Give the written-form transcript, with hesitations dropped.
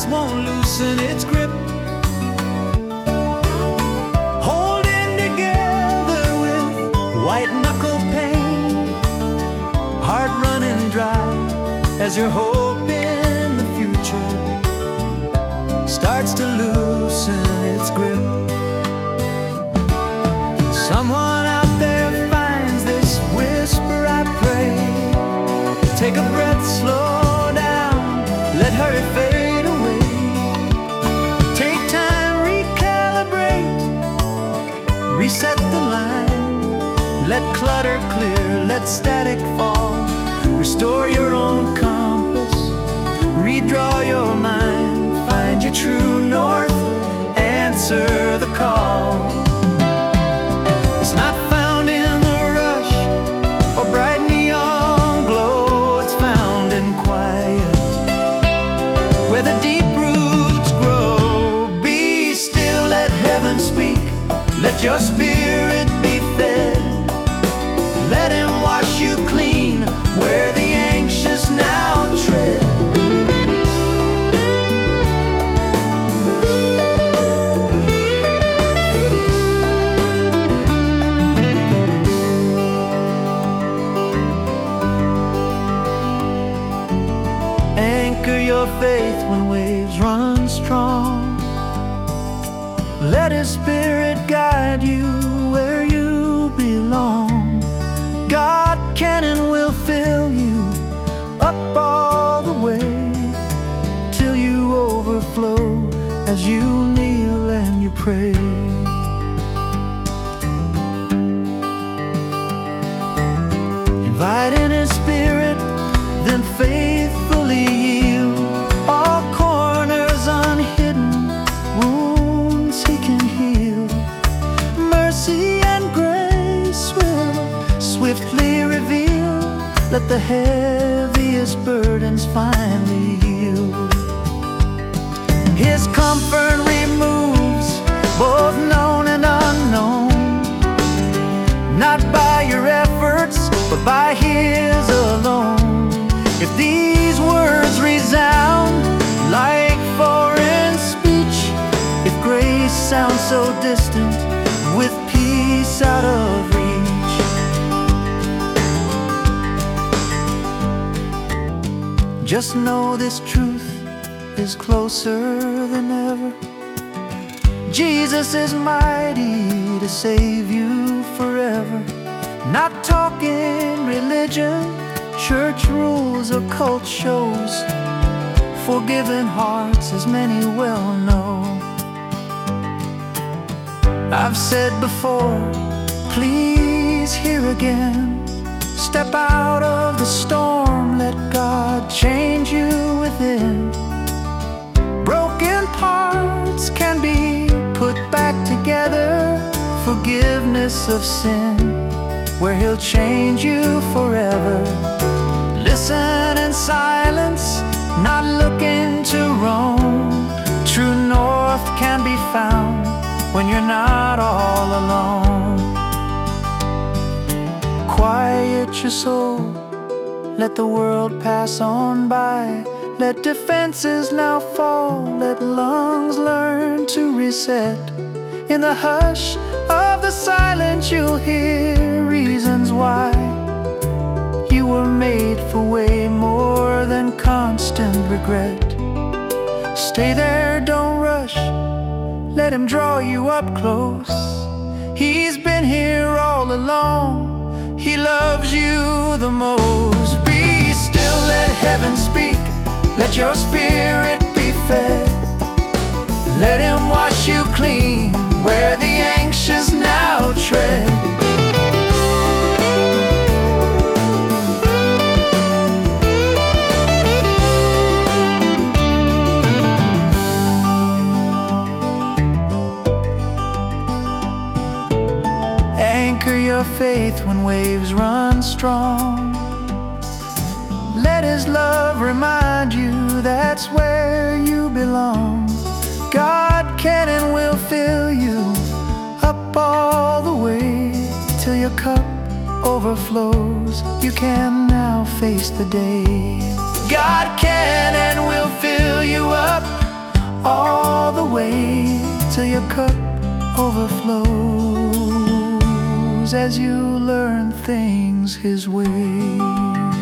past won't loosen its grip. Holding together with white knuckle pain, heart running dry as your hope in the future starts to loosen its grip. Someone out there finds this whisper, I pray. Take a breath, slow down, let her fade away. Take time, recalibrate, reset the line. Let clutter clear, let static fall. Restore your own compass, redraw your mind. Find your true north, answer the call. It's not found in the rush or bright neon glow. It's found in quiet, where the deep roots grow. Be still, let heaven speak. Let your spirit be fed. Let him wash you clean where the anxious now tread. Anchor your faith when waves run strong. Let his spirit guide you where you belong. God can and will fill you up all the way till you overflow as you kneel and you pray. Invite in his spirit, then faithfully yield. All corners unhidden, wounds he can heal. Mercy and grace will swiftly reveal. Let the heaviest burdens finally yield. His comfort removes both known and unknown, not by your efforts, but by his alone. If these words resound like foreign speech, if grace sounds so distant with peace out of reach, just know this truth is closer than ever. Jesus is mighty to save you forever. Not talking religion, church rules or cult shows. Forgiven hearts, as many well know. I've said before, please hear again. Step out of the storm, let God change you within. Broken parts can be put back together. Forgiveness of sin, where he'll change you forever. Listen in silence, not looking to roam. True north can be found when you're not all alone. Quiet your soul, let the world pass on by. Let defenses now fall, let lungs learn to reset. In the hush of the silence you'll hear reasons why you were made for way more than constant regret. Stay there, don't rush, let him draw you up close. He's been here all along, he loves you the most. Be still, let heaven speak, let your spirit be fed. Let him wash you clean where the anxious now tread. Anchor your faith when waves run strong. Let his love remind you that's where you belong. God can and will fill you up all the way till your cup overflows. You can now face the day. God can and will fill you up all the way till your cup overflows as you learn things His way.